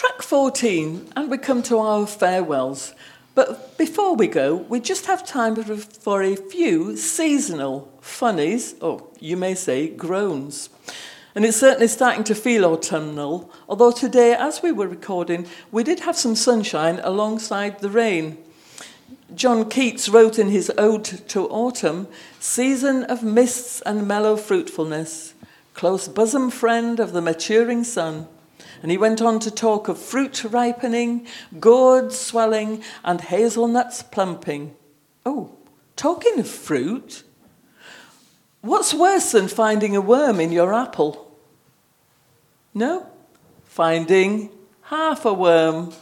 Track 14, and we come to our farewells. But before we go, we just have time for a few seasonal funnies, or you may say groans. And it's certainly starting to feel autumnal, although today, as we were recording, we did have some sunshine alongside the rain. John Keats wrote in his Ode to Autumn, "Season of mists and mellow fruitfulness, close bosom friend of the maturing sun." And he went on to talk of fruit ripening, gourds swelling, and hazelnuts plumping. Oh, talking of fruit, what's worse than finding a worm in your apple? No? Finding half a worm.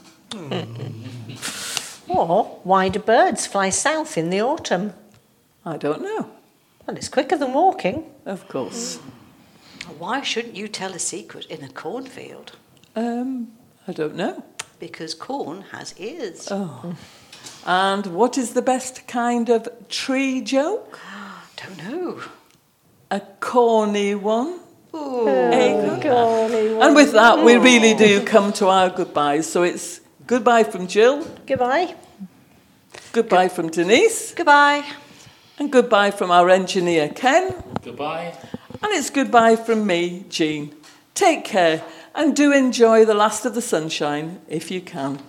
Or why do birds fly south in the autumn? I don't know. Well, it's quicker than walking. Of course. Why shouldn't you tell a secret in a cornfield? I don't know. Because corn has ears. Oh. And what is the best kind of tree joke? Don't know. A corny one. Ooh. And with that, we really do come to our goodbyes. So it's goodbye from Jill. Goodbye. Goodbye from Denise. Goodbye. And goodbye from our engineer, Ken. Goodbye. And it's goodbye from me, Jean. Take care and do enjoy the last of the sunshine if you can.